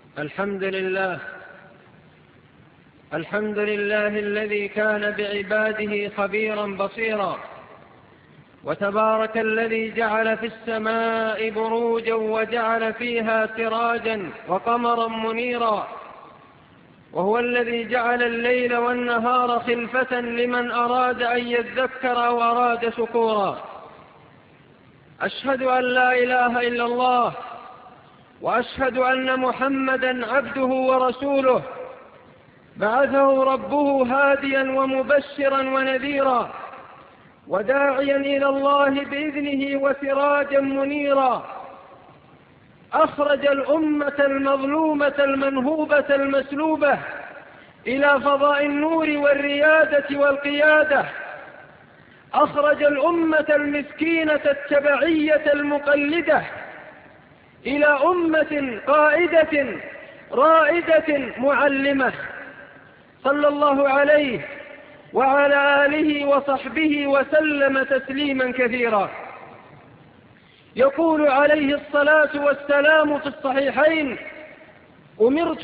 الحمد لله الذي كان بعباده خبيرا بصيرا، وتبارك الذي جعل في السماء بروجا وجعل فيها سراجا وقمرا منيرا، وهو الذي جعل الليل والنهار خلفة لمن أراد أن يذكر أو أراد شكورا. أشهد أن لا إله إلا الله، وأشهد أن محمدا عبده ورسوله، بعثه ربه هاديا ومبشرا ونذيرا، وداعيا إلى الله بإذنه وسراجا منيرا. أخرج الأمة المظلومة المنهوبة المسلوبة إلى فضاء النور والريادة والقيادة. أخرج الأمة المسكينة التبعية المقلدة إلى أمة قائدة رائدة معلمة، صلى الله عليه وعلى آله وصحبه وسلم تسليما كثيرا. يقول عليه الصلاة والسلام في الصحيحين: أمرت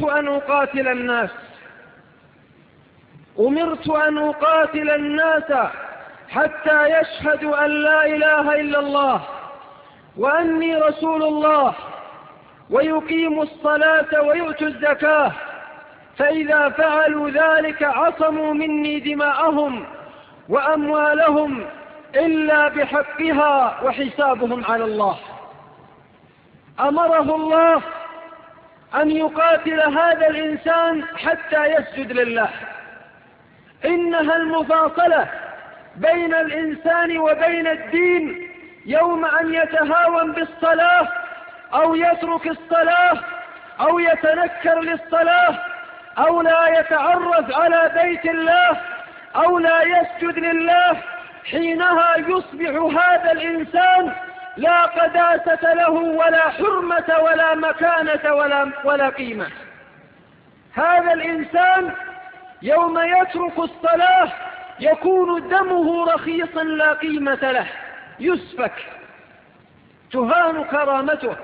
أن أقاتل الناس حتى يشهدوا أن لا إله إلا الله وأني رسول الله، ويقيموا الصلاة ويؤتوا الزكاة، فإذا فعلوا ذلك عصموا مني دماءهم وأموالهم إلا بحقها وحسابهم على الله. أمره الله أن يقاتل هذا الإنسان حتى يسجد لله. إنها المفاصلة بين الإنسان وبين الدين يوم أن يتهاون بالصلاة أو يترك الصلاة أو يتنكر للصلاة أو لا يتعرف على بيت الله أو لا يسجد لله. حينها يصبح هذا الإنسان لا قداسة له ولا حرمة ولا مكانة ولا قيمة. هذا الإنسان يوم يترك الصلاة يكون دمه رخيصا لا قيمة له، يسفك، تهان كرامته،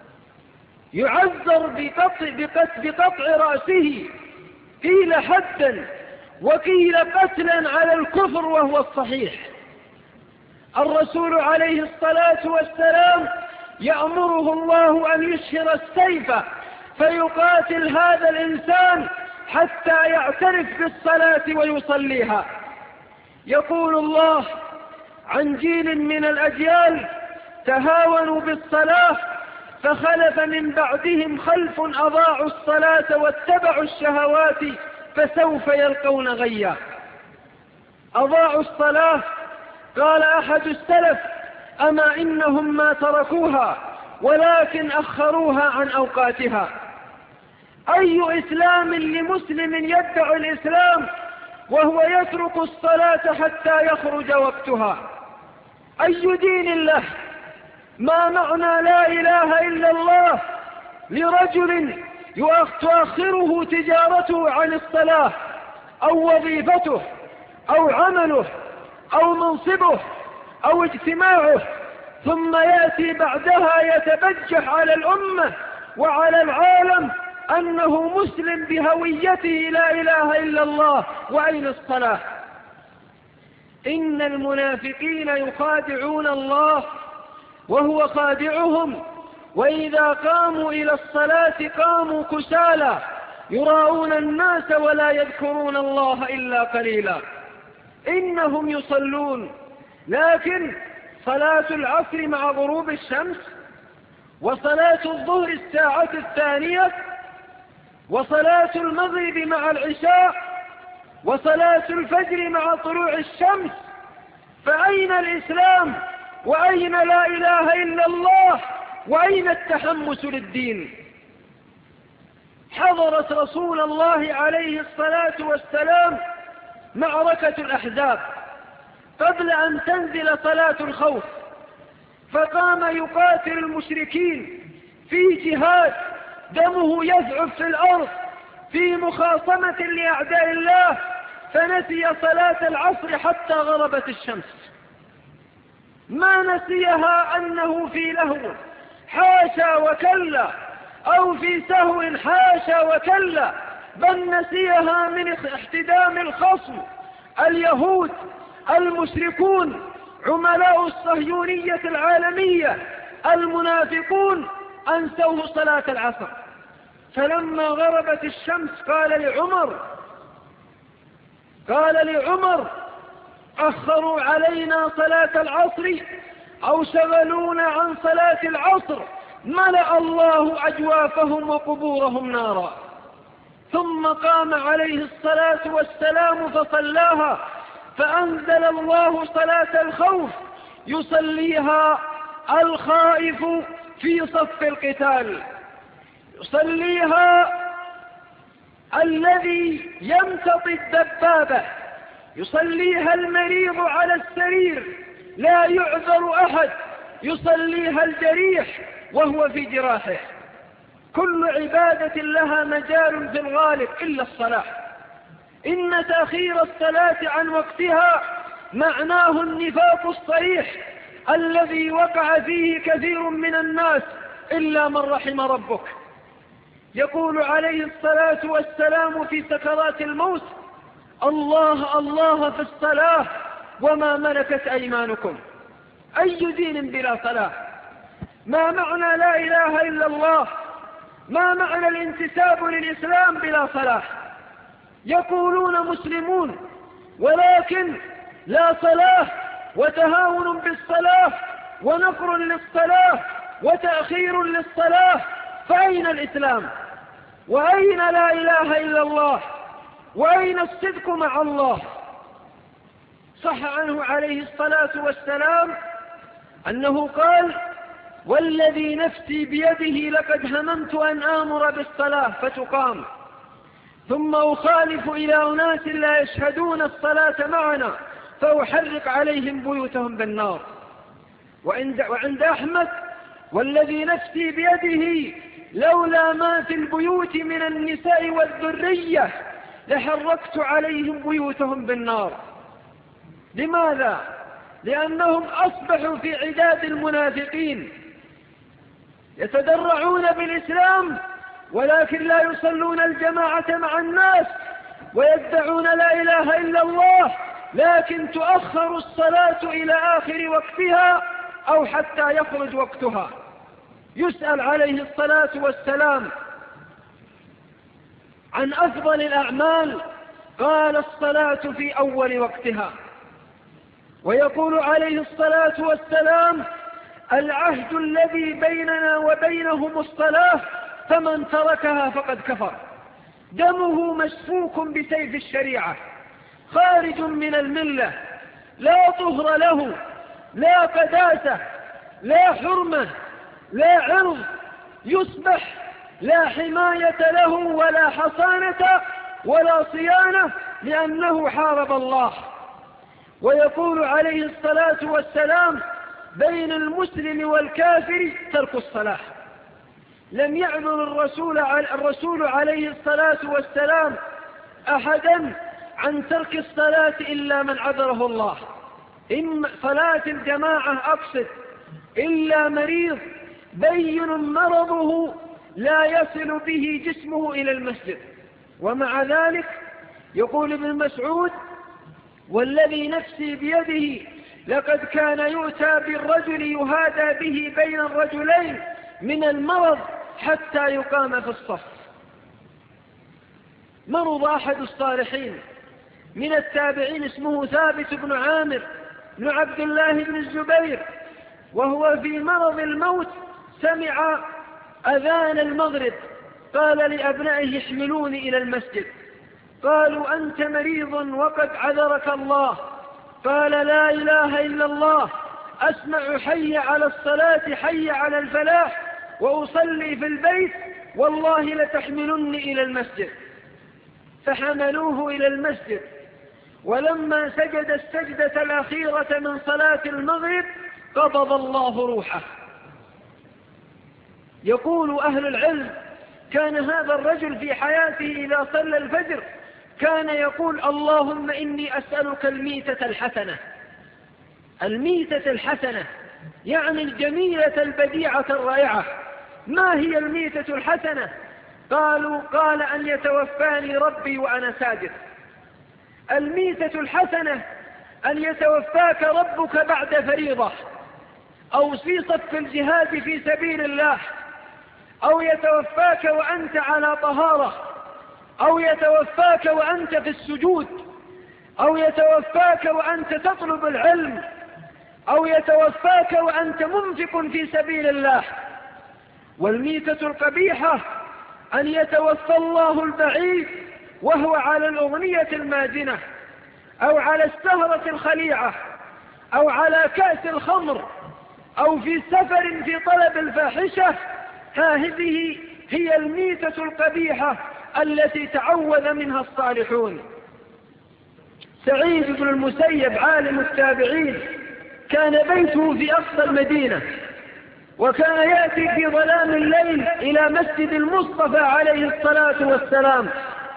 يعذر بقطع رأسه، قيل حدا وقيل قتلا على الكفر وهو الصحيح. الرسول عليه الصلاة والسلام يأمره الله أن يشهر السيف فيقاتل هذا الإنسان حتى يعترف بالصلاة ويصليها. يقول الله عن جيل من الأجيال تهاونوا بالصلاة فخلف من بعدهم خلف أضاعوا الصلاة واتبعوا الشهوات فسوف يلقون غيا. أضاعوا الصلاة، قال أحد السلف: أما إنهم ما تركوها ولكن أخروها عن أوقاتها. أي إسلام لمسلم يدعي الإسلام وهو يترك الصلاة حتى يخرج وقتها؟ أي دين له؟ ما معنى لا إله إلا الله لرجل تؤخره تجارته عن الصلاة أو وظيفته أو عمله أو منصبه أو اجتماعه، ثم يأتي بعدها يتبجح على الأمة وعلى العالم أنه مسلم بهويته لا إله إلا الله؟ وأين الصلاة؟ إن المنافقين يخادعون الله وهو خادعهم، وإذا قاموا إلى الصلاة قاموا كسالى يراءون الناس ولا يذكرون الله إلا قليلا. إنهم يصلون، لكن صلاة العصر مع غروب الشمس، وصلاة الظهر الساعة الثانية، وصلاة المغرب مع العشاء، وصلاة الفجر مع طلوع الشمس. فأين الإسلام؟ وأين لا إله إلا الله؟ وأين التحمس للدين؟ حضرت رسول الله عليه الصلاة والسلام معركة الأحزاب قبل أن تنزل صلاة الخوف، فقام يقاتل المشركين في جهاد دمه يزعف في الأرض في مخاصمة لأعداء الله، فنسي صلاة العصر حتى غربت الشمس. ما نسيها أنه في لهو، حاشا وكلا، أو في سهو حاشا وكلا، بل نسيها من احتدام الخصم اليهود المشركون عملاء الصهيونية العالمية المنافقون أنسوه صلاة العصر. فلما غربت الشمس قال لعمر أخروا علينا صلاة العصر أو شغلونا عن صلاة العصر، ملأ الله أجوافهم وقبورهم نارا. ثم قام عليه الصلاة والسلام فصلاها، فأنزل الله صلاة الخوف يصليها الخائف في صف القتال، يصليها الذي يمتطي الدبابة، يصليها المريض على السرير لا يعذر أحد، يصليها الجريح وهو في جراحه. كل عبادة لها مجال في الغالب إلا الصلاة. إن تأخير الصلاة عن وقتها معناه النفاق الصريح الذي وقع فيه كثير من الناس إلا من رحم ربك. يقول عليه الصلاة والسلام في سكرات الموت: الله الله في الصلاة وما ملكت أيمانكم. أي دين بلا صلاة؟ ما معنى لا إله إلا الله؟ ما معنى الانتساب للإسلام بلا صلاة؟ يقولون مسلمون ولكن لا صلاة، وتهاون بالصلاة ونفر للصلاة وتأخير للصلاة، فأين الإسلام؟ وأين لا إله إلا الله؟ وأين الصدق مع الله؟ صح عنه عليه الصلاة والسلام أنه قال: والذي نفسي بيده لقد هممت أن آمر بالصلاة فتقام ثم أخالف إلى أناس لا يشهدون الصلاة معنا فأحرق عليهم بيوتهم بالنار. وعند أحمد: والذي نفسي بيده لولا ما في البيوت من النساء والذرية لحرقت عليهم بيوتهم بالنار. لماذا؟ لأنهم أصبحوا في عداد المنافقين، يتدرعون بالإسلام ولكن لا يصلون الجماعة مع الناس، ويدعون لا إله إلا الله لكن تؤخر الصلاة إلى آخر وقتها أو حتى يخرج وقتها. يسأل عليه الصلاة والسلام عن أفضل الأعمال، قال: الصلاة في أول وقتها. ويقول عليه الصلاة والسلام: العهد الذي بيننا وبينهم الصلاة، فمن تركها فقد كفر. دمه مسفوك بسيف الشريعة، خارج من الملة، لا طهر له، لا قداسة، لا حرمة، لا عرض يصبح، لا حماية له ولا حصانة ولا صيانة، لأنه حارب الله. ويقول عليه الصلاة والسلام: بين المسلم والكافر ترك الصلاة. لم يعذر الرسول عليه الصلاة والسلام أحدا عن ترك الصلاة إلا من عذره الله. إن صلاة الجماعة أقصد إلا مريض بين مرضه لا يصل به جسمه إلى المسجد. ومع ذلك يقول ابن مسعود: والذي نفسي بيده لقد كان يؤتى بالرجل يهادى به بين الرجلين من المرض حتى يقام في الصف. مرض أحد الصالحين من التابعين اسمه ثابت بن عامر بن عبد الله بن الزبير، وهو في مرض الموت سمع أذان المغرب، قال لأبنائه: احملوني إلى المسجد. قالوا: أنت مريض وقد عذرك الله. قال: لا إله إلا الله، أسمع حي على الصلاة حي على الفلاح وأصلي في البيت، والله لتحملني إلى المسجد. فحملوه إلى المسجد، ولما سجد السجدة الأخيرة من صلاة المغرب قبض الله روحه. يقول أهل العلم: كان هذا الرجل في حياته إذا صلى الفجر كان يقول: اللهم إني أسألك الميتة الحسنة. الميتة الحسنة يعني الجميلة البديعة الرائعة، ما هي الميتة الحسنة؟ قال أن يتوفاني ربي وأنا ساجد. الميتة الحسنة أن يتوفاك ربك بعد فريضة، أو في صف الجهاد في سبيل الله، أو يتوفاك وأنت على طهارة، أو يتوفاك وأنت في السجود، أو يتوفاك وأنت تطلب العلم، أو يتوفاك وأنت منفق في سبيل الله. والميتة القبيحة أن يتوفى الله البعيد وهو على الأغنية الماجنة، أو على السهرة الخليعة، أو على كأس الخمر، أو في سفر في طلب الفاحشة. هذه هي الميتة القبيحة التي تعوذ منها الصالحون. سعيد بن المسيب عالم التابعين كان بيته في أقصى المدينة، وكان يأتي في ظلام الليل إلى مسجد المصطفى عليه الصلاة والسلام.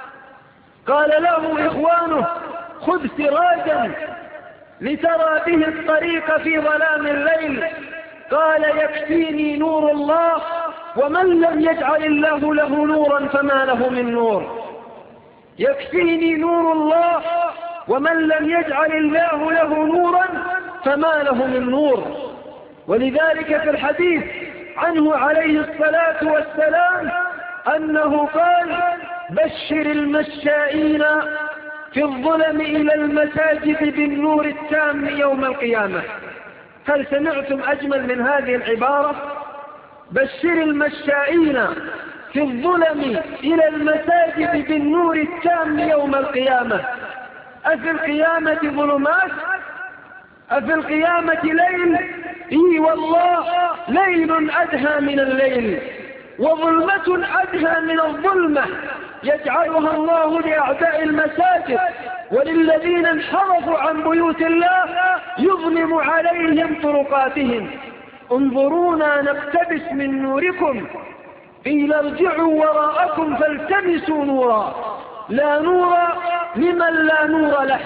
قال له إخوانه: خذ سراجا لترى به الطريق في ظلام الليل. قال: يكفيني نور الله، ومن لم يجعل الله له نورا فما له من نور. يكفيني نور الله، ومن لم يجعل الله له نورا فما له من نور. ولذلك في الحديث عنه عليه الصلاة والسلام أنه قال: بشر المشائين في الظلم إلى المساجد بالنور التام يوم القيامة. هل سمعتم أجمل من هذه العبارة؟ بشر المشائين في الظلم إلى المساجد بالنور التام يوم القيامة. أفي القيامة ظلمات؟ أفي القيامة ليل؟ إي والله، ليل أدهى من الليل، وظلمة أدهى من الظلمة يجعلها الله لأعداء المساجد، وللذين انحرفوا عن بيوت الله يظلم عليهم طرقاتهم. انظرونا نقتبس من نوركم، قيل ارجعوا وراءكم فالتمسوا نورا، لا نور لمن لا نور له.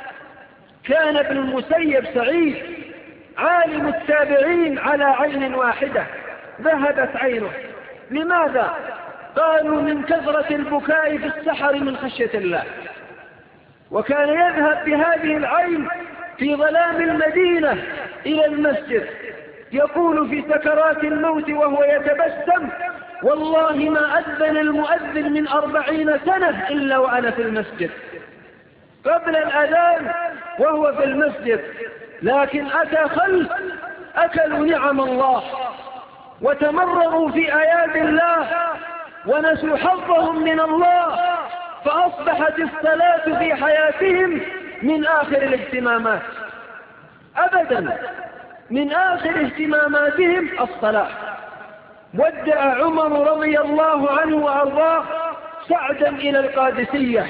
كان ابن المسيب سعيد عالم التابعين على عين واحدة ذهبت عينه. لماذا؟ قالوا: من كثرة البكاء في السحر من خشية الله. وكان يذهب بهذه العين في ظلام المدينة إلى المسجد، يقول في سكرات الموت وهو يتبسم: والله ما أذن المؤذن من 40 سنة إلا وأنا في المسجد. قبل الأذان وهو في المسجد، لكن أتى خلف أكلوا نعم الله وتمرروا في آيات الله ونسوا حظهم من الله، فأصبحت الصلاة في حياتهم من آخر الاهتمامات. أبدا، من آخر اهتماماتهم الصلاة. ودع عمر رضي الله عنه وأرضاه سعدا إلى القادسية،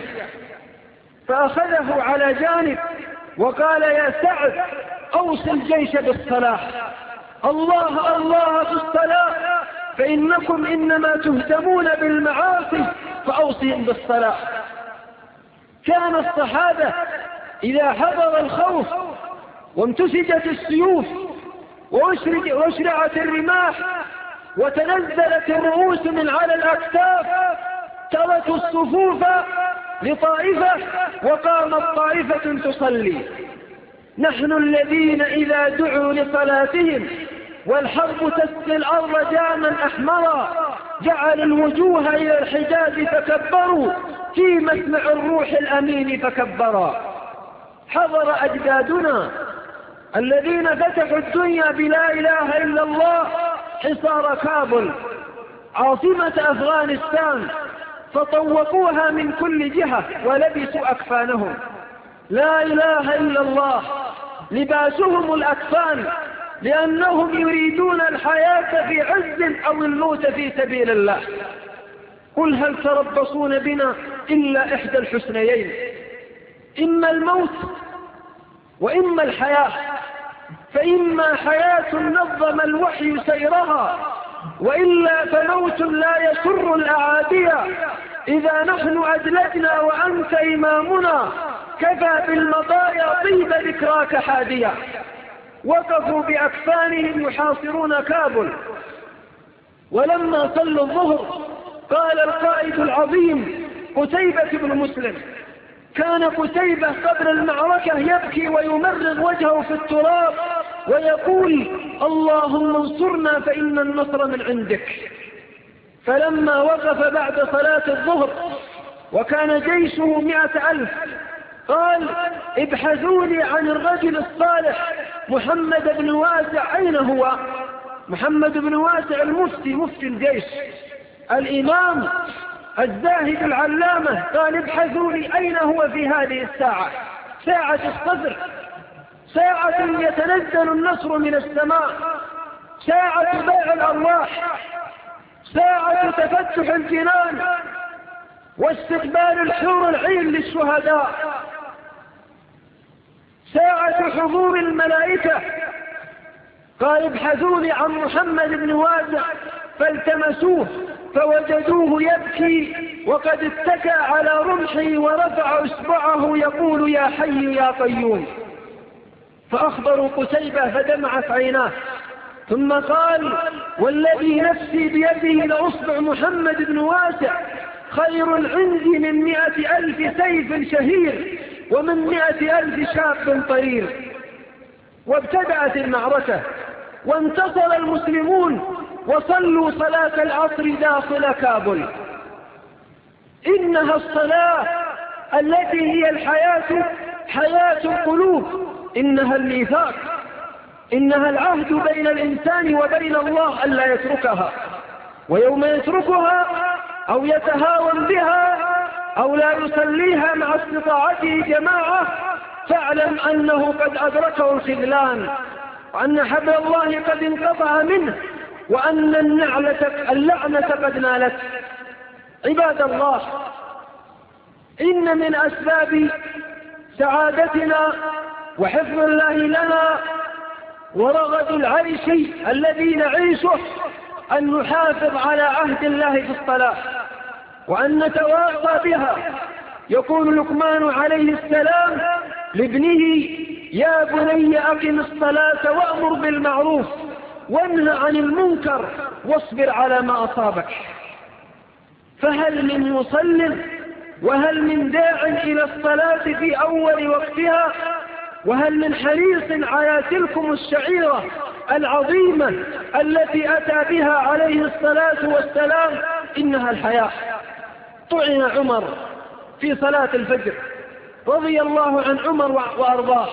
فأخذه على جانب وقال: يا سعد، أوصي الجيش بالصلاة، الله الله في الصلاة، فإنكم إنما تهتمون بالمعاصي، فأوصيهم بالصلاة. كان الصحابة إذا حضر الخوف وامتسجت السيوف وأشرعت الرماح وتنزلت الرؤوس من على الأكتاف، تركوا الصفوف لطائفة وقامت طائفة تصلي. نحن الذين إذا دعوا لصلاتهم والحرب تسقي الأرض جاما أحمرا جعل الوجوه إلى الحجاز فكبروا في مسمع الروح الأمين فكبرا. حضر أجدادنا الذين فتحوا الدنيا بلا إله إلا الله حصار كابل عاصمة أفغانستان، فطوقوها من كل جهة ولبسوا أكفانهم. لا إله إلا الله، لباسهم الأكفان، لأنهم يريدون الحياة في عز أو الموت في سبيل الله. قل هل تربصون بنا إلا إحدى الحسنيين، إما الموت وإما الحياة، فإما حياة نظم الوحي سيرها، وإلا فموت لا يسر الأعادية. إذا نحن أجلدنا وأنت إمامنا كفى بالمطايا طيب ذكراك حادية. وقفوا بأكفانهم يحاصرون كابل، ولما صلوا الظهر قال القائد العظيم قتيبة بن مسلم: كان قتيبة قبل المعركة يبكي ويمرغ وجهه في التراب ويقول: اللهم انصرنا فإن النصر من عندك. فلما وقف بعد صلاة الظهر وكان جيشه 100,000 قال: ابحثوا لي عن الرجل الصالح محمد بن واسع، أين هو؟ محمد بن واسع المفتي، مفتي الجيش، الإمام الزاهد العلامة. قال: ابحثوا لي أين هو في هذه الساعة، ساعة الصدر، ساعة يتنزل النصر من السماء، ساعة بيع الأرواح، ساعة تفتح الجنان واستقبال الحور العين للشهداء، ساعة حضور الملائكة. قال: ابحثوا لي عن محمد بن واسع، فالتمسوه فوجدوه يبكي وقد اتكى على رمحه ورفع اصبعه يقول: يا حي يا قيوم. فأخبروا قتيبة فدمعت عيناه، ثم قال: والذي نفسي بيده لأصبع محمد بن واسع خير عندي من 100,000 سيف شهير ومن 100,000 شاب طرير. وابتدأت المعركة وانتصر المسلمون وصلوا صلاة العصر داخل كابل. إنها الصلاة التي هي الحياة، حياة القلوب، إنها الميثاق، إنها العهد بين الإنسان وبين الله ألا يتركها، ويوم يتركها أو يتهاون بها أو لا يصليها مع استطاعته جماعة فاعلم أنه قد أدركه الخذلان، وأن حبل الله قد انقطع منه، وأن اللعنة قد نالت. عباد الله، إن من أسباب سعادتنا وحفظ الله لنا ورغد العيش الذي نعيشه أن نحافظ على عهد الله في الصلاة وأن نتواصى بها. يقول لقمان عليه السلام لابنه: يا بني أقم الصلاة وأمر بالمعروف وانهى عن المنكر واصبر على ما أصابك. فهل من مصل وهل من داع إلى الصلاة في أول وقتها؟ وهل من حريص على تلكم الشعيرة العظيمة التي أتى بها عليه الصلاة والسلام؟ إنها الحياة. طعن عمر في صلاة الفجر رضي الله عن عمر وأرضاه،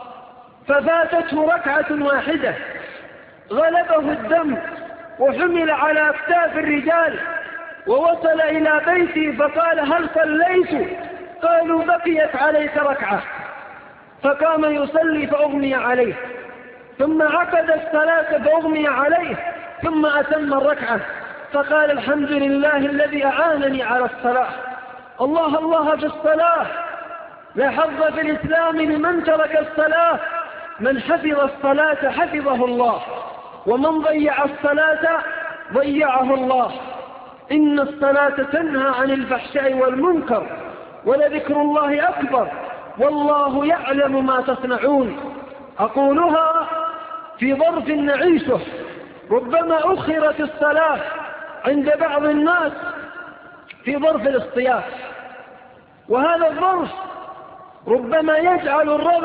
ففاتته ركعة واحدة، غلبه الدم وحمل على أكتاف الرجال ووصل إلى بيته فقال: هل صليت؟ قالوا: بقيت عليك ركعة. فقام يصلي فأغمي عليه، ثم عقد الصلاة فأغمي عليه، ثم أتم الركعة فقال: الحمد لله الذي أعانني على الصلاة. الله الله في الصلاة، لا حظ في الإسلام لمن ترك الصلاة. من حفظ الصلاة حفظه الله، ومن ضيع الصلاة ضيعه الله. إن الصلاة تنهى عن الفحشاء والمنكر، ولذكر الله أكبر، والله يعلم ما تصنعون. أقولها في ظرف نعيشه. ربما أخرت الصلاة عند بعض الناس في ظرف الاصطياف، وهذا الظرف ربما يجعل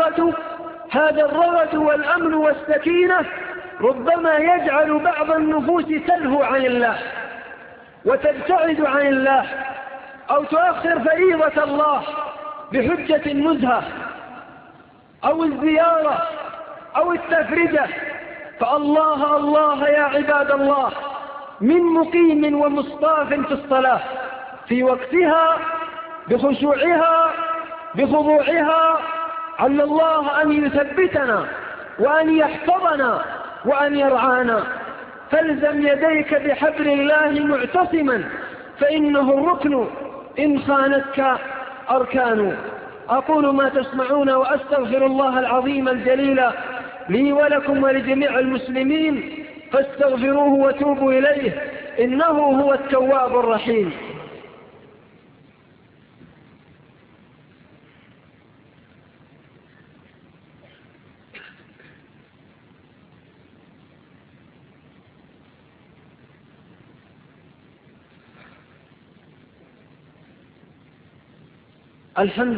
هذا الرغد والأمن والسكينة ربما يجعل بعض النفوس تلهو عن الله وتبتعد عن الله، أو تؤخر فريضة الله بحجة النزهة أو الزيارة أو التفرجة. فالله الله يا عباد الله من مقيم ومصطاف في الصلاة في وقتها بخشوعها بخضوعها، عل الله أن يثبتنا وأن يحفظنا وأن يرعانا. فالزم يديك بحبل الله معتصما، فإنه الركن إن خانتك أركان. أقول ما تسمعون وأستغفر الله العظيم الجليل لي ولكم ولجميع المسلمين، فاستغفروه وتوبوا إليه إنه هو التواب الرحيم. الحمد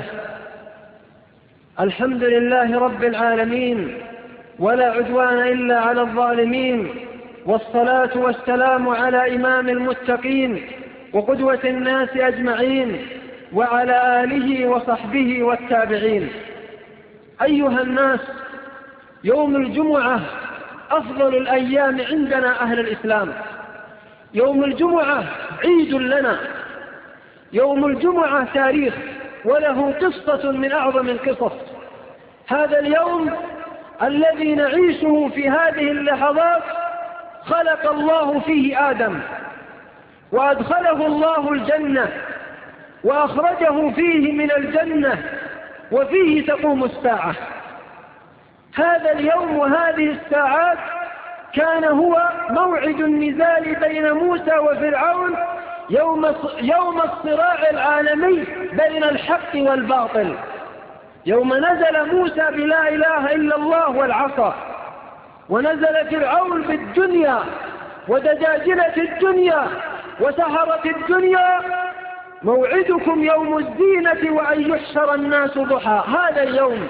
لله رب العالمين، ولا عدوان إلا على الظالمين، والصلاة والسلام على إمام المتقين وقدوة الناس أجمعين، وعلى آله وصحبه والتابعين. أيها الناس، يوم الجمعة أفضل الأيام عندنا أهل الإسلام. يوم الجمعة عيد لنا، يوم الجمعة تاريخ وله قصة من أعظم القصص. هذا اليوم الذي نعيشه في هذه اللحظات خلق الله فيه آدم، وأدخله الله الجنة، وأخرجه فيه من الجنة، وفيه تقوم الساعة. هذا اليوم وهذه الساعات كان هو موعد النزال بين موسى وفرعون، يوم الصراع العالمي بين الحق والباطل، يوم نزل موسى بلا إله إلا الله والعصا، ونزل فرعون بالدنيا ودجاجلة الدنيا وسحرة الدنيا. موعدكم يوم الزينة وأن يحشر الناس ضحى. هذا اليوم،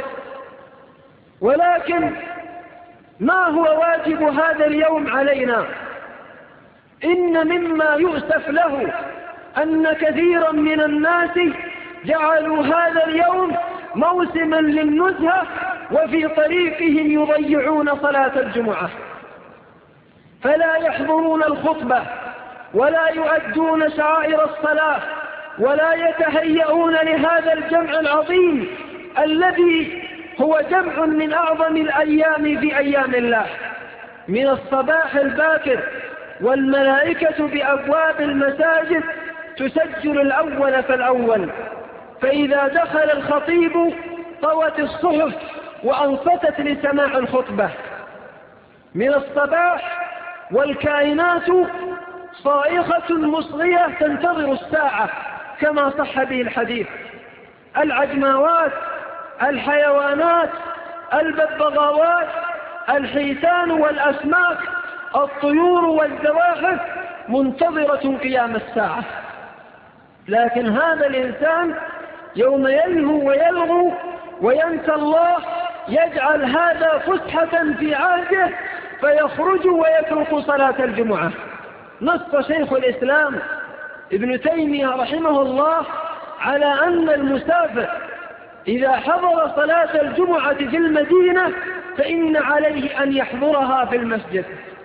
ولكن ما هو واجب هذا اليوم علينا؟ إن مما يؤسف له أن كثيرا من الناس جعلوا هذا اليوم موسما للنزهة، وفي طريقهم يضيعون صلاة الجمعة، فلا يحضرون الخطبة، ولا يؤدون شعائر الصلاة، ولا يتهيئون لهذا الجمع العظيم الذي هو جمع من أعظم الأيام في أيام الله. من الصباح الباكر والملائكة بأبواب المساجد تسجل الأول فالأول، فإذا دخل الخطيب طوت الصحف وأنصتت لسماع الخطبة. من الصباح والكائنات صائخة مصغية تنتظر الساعة كما صح به الحديث. العجماوات، الحيوانات، الببغاوات، الحيتان والأسماك، الطيور والزواحف منتظرة قيام الساعة. لكن هذا الإنسان يوم يلهو ويلغو وينسى الله يجعل هذا فسحة في عهده، فيخرج ويترك صلاة الجمعة. نص شيخ الإسلام ابن تيمية رحمه الله على أن المسافر إذا حضر صلاة الجمعة في المدينة فإن عليه أن يحضرها في المسجد.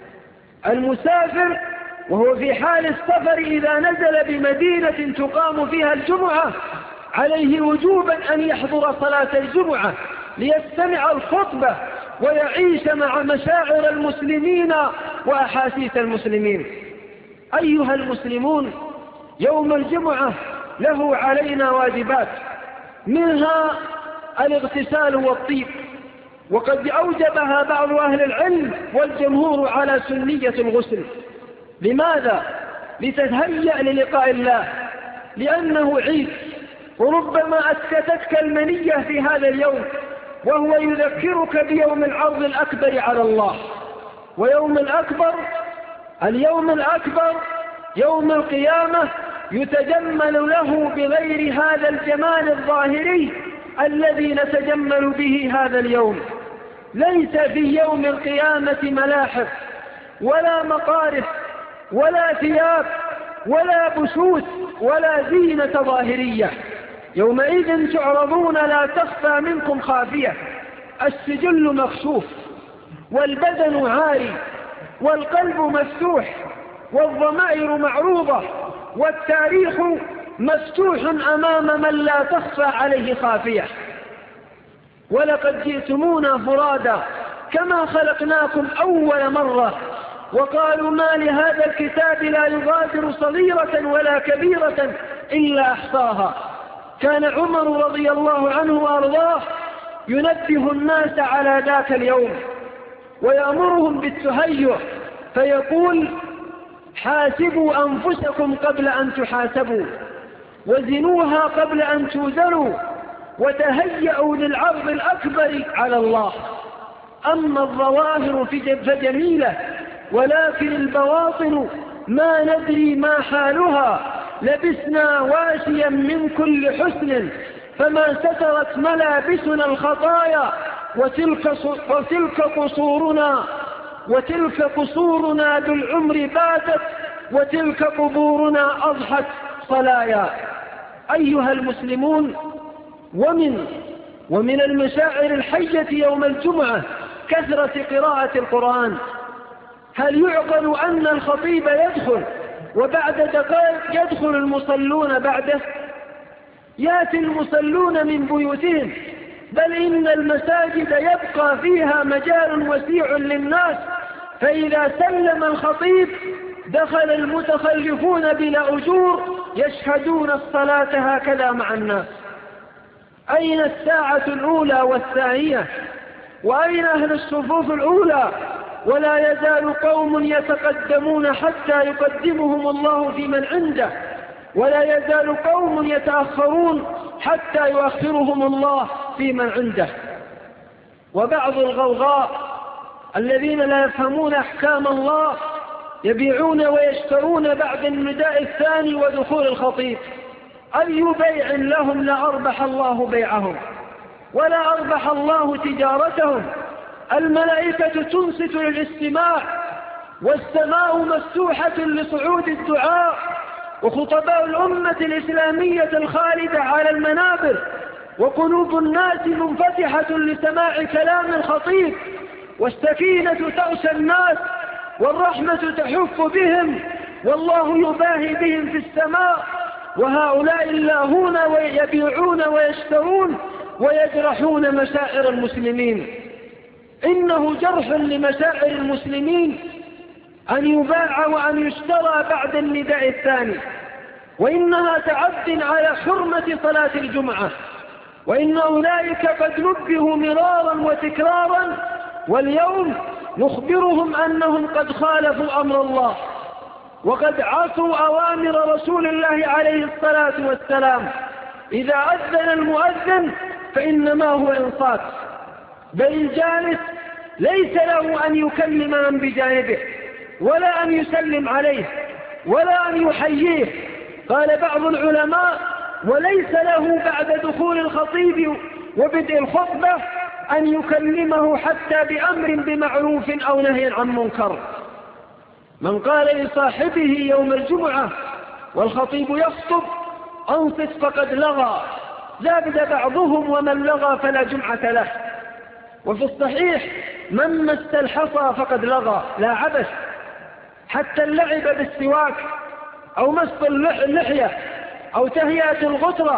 المسافر وهو في حال السفر إذا نزل بمدينة تقام فيها الجمعة عليه وجوبا أن يحضر صلاة الجمعة ليستمع الخطبة ويعيش مع مشاعر المسلمين وأحاسيس المسلمين. أيها المسلمون، يوم الجمعة له علينا واجبات، منها الاغتسال والطيب، وقد أوجبها بعض أهل العلم والجمهور على سنية الغسل. لماذا؟ لتتهيأ للقاء الله، لأنه عيد، وربما أسكتتك المنية في هذا اليوم، وهو يذكرك بيوم العرض الأكبر على الله. ويوم الأكبر، اليوم الأكبر يوم القيامة، يتجمل له بغير هذا الجمال الظاهري الذي نتجمل به هذا اليوم. ليس في يوم القيامة ملاحف ولا مقارف ولا ثياب ولا بسوس ولا زينة ظاهرية. يومئذ تعرضون لا تخفى منكم خافية، السجل مكشوف، والبدن عاري، والقلب مفتوح، والضمائر معروضة، والتاريخ مفتوح أمام من لا تخفى عليه خافية. ولقد جئتمونا فرادا كما خلقناكم أول مرة، وقالوا ما لهذا الكتاب لا يغادر صغيرة ولا كبيرة إلا أحصاها. كان عمر رضي الله عنه وأرضاه ينبه الناس على ذاك اليوم ويأمرهم بالتهيؤ، فيقول: حاسبوا أنفسكم قبل أن تحاسبوا، وزنوها قبل أن توزنوا، وتهيئوا للعرض الأكبر على الله. أما الظواهر فجميلة، ولكن البواطن ما ندري ما حالها، لبسنا واشيا من كل حسن فما سترت ملابسنا الخطايا وتلك قصورنا بالعمر باتت وتلك قبورنا أضحت صلايا. أيها المسلمون، ومن المشاعر الحية يوم الجمعة كثرة قراءة القرآن. هل يعقل أن الخطيب يدخل وبعد دقائق يدخل المصلون بعده؟ يأتي المصلون من بيوتهم، بل إن المساجد يبقى فيها مجال وسيع للناس، فإذا سلم الخطيب دخل المتخلفون بلا أجور يشهدون الصلاة هكذا مع الناس. أين الساعة الأولى والثانية؟ وأين أهل الصفوف الأولى؟ ولا يزال قوم يتقدمون حتى يقدمهم الله في من عنده، ولا يزال قوم يتأخرون حتى يؤخرهم الله في من عنده. وبعض الغوغاء الذين لا يفهمون أحكام الله يبيعون ويشترون بعد النداء الثاني ودخول الخطيب. أي بيع لهم لا أربح الله بيعهم ولا أربح الله تجارتهم. الملائكة تنصت للاستماع، والسماء مفتوحة لصعود الدعاء، وخطباء الأمة الإسلامية الخالدة على المنابر، وقلوب الناس منفتحة لسماع كلام الخطيب، والسكينة تغشى الناس، والرحمة تحف بهم، والله يباهي بهم في السماء. وهؤلاء اللاهون ويبيعون ويشترون ويجرحون مشاعر المسلمين. إنه جرح لمشاعر المسلمين أن يباع وأن يشترى بعد النداء الثاني، وإنها تعد على حرمة صلاة الجمعة، وإن أولئك قد نبهوا مرارا وتكرارا، واليوم نخبرهم أنهم قد خالفوا أمر الله وقد عصوا أوامر رسول الله عليه الصلاة والسلام. إذا أذن المؤذن فإنما هو إنصات، بل الجالس ليس له أن يكلم من بجانبه ولا أن يسلم عليه ولا أن يحييه. قال بعض العلماء: وليس له بعد دخول الخطيب وبدء الخطبة أن يكلمه حتى بأمر بمعروف أو نهي عن منكر. من قال لصاحبه يوم الجمعة والخطيب يخطب: أنصت فقد لغى، زاد بعضهم: ومن لغى فلا جمعة له. وفي الصحيح: من مس الحصى فقد لغى، لا عبث. حتى اللعب بالسواك أو مس اللحية أو تهيئة الغترة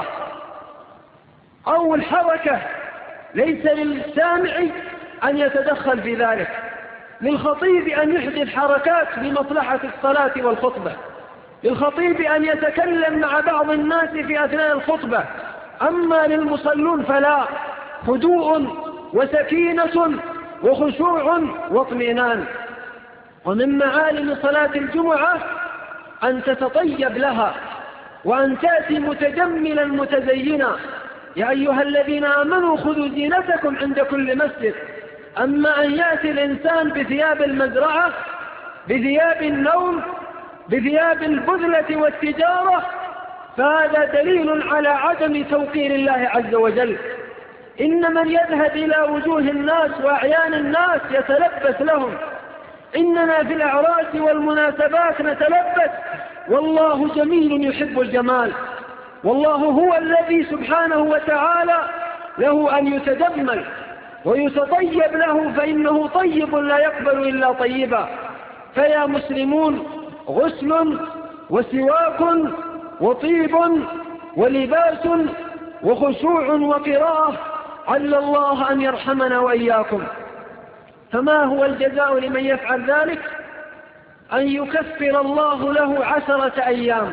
أو الحركة ليس للسامع أن يتدخل في ذلك. للخطيب أن يحدث حركات لمصلحة الصلاة والخطبة، للخطيب أن يتكلم مع بعض الناس في أثناء الخطبة. أما للمصلون فلا، هدوء وسكينة وخشوع واطمئنان. ومن معالم صلاة الجمعة أن تتطيب لها وأن تأتي متجملا متزينا. يا أيها الذين آمنوا خذوا زينتكم عند كل مسجد. أما أن يأتي الإنسان بثياب المزرعة، بثياب النوم، بثياب البذلة والتجارة، فهذا دليل على عدم توقير الله عز وجل. إن من يذهب إلى وجوه الناس وأعيان الناس يتلبس لهم. إننا في الأعراس والمناسبات نتلبس، والله جميل يحب الجمال، والله هو الذي سبحانه وتعالى له أن يتجمل ويتطيب له، فإنه طيب لا يقبل إلا طيبا. فيا مسلمون، غسل وسواك وطيب ولباس وخشوع وقراءة، عل الله أن يرحمنا وإياكم. فما هو الجزاء لمن يفعل ذلك؟ أن يكفر الله له 10 أيام،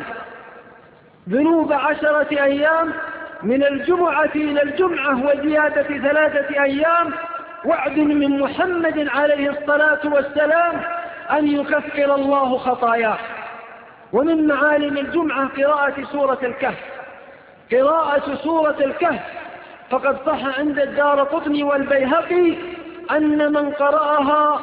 ذنوب 10 أيام من الجمعة إلى الجمعة، وزيادة 3 أيام، وعد من محمد عليه الصلاة والسلام أن يكفر الله خطاياه. ومن معالم الجمعة قراءة سورة الكهف. قراءة سورة الكهف فقد صح عند الدارقطني والبيهقي أن من قرأها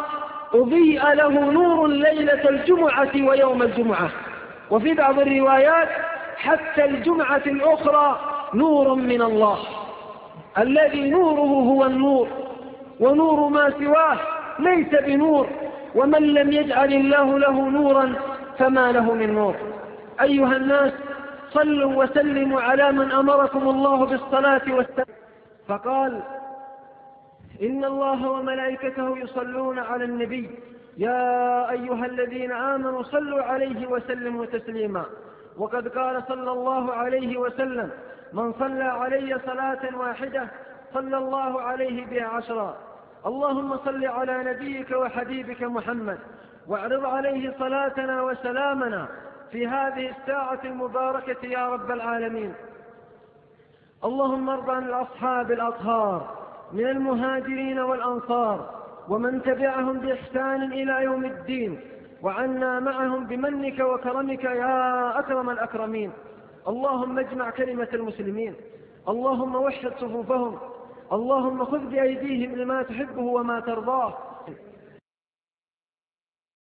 أضيء له نور ليلة الجمعة ويوم الجمعة. وفي بعض الروايات حتى الجمعة الأخرى نور من الله، الذي نوره هو النور، ونور ما سواه ليس بنور، ومن لم يجعل الله له نورا فما له من نور. أيها الناس، صلوا وسلموا على من أمركم الله بالصلاة والسلام، فقال: إن الله وملائكته يصلون على النبي يا أيها الذين آمنوا صلوا عليه وسلموا تسليما. وقد قال صلى الله عليه وسلم: من صلى علي صلاة واحدة صلى الله عليه بها 10. اللهم صل على نبيك وحبيبك محمد، واعرض عليه صلاتنا وسلامنا في هذه الساعة المباركة يا رب العالمين. اللهم ارض عن الأصحاب الأطهار من المهاجرين والأنصار ومن تبعهم بإحسان إلى يوم الدين، وعنا معهم بمنك وكرمك يا أكرم الأكرمين. اللهم اجمع كلمة المسلمين، اللهم وحد صفوفهم، اللهم خذ بأيديهم لما تحبه وما ترضاه.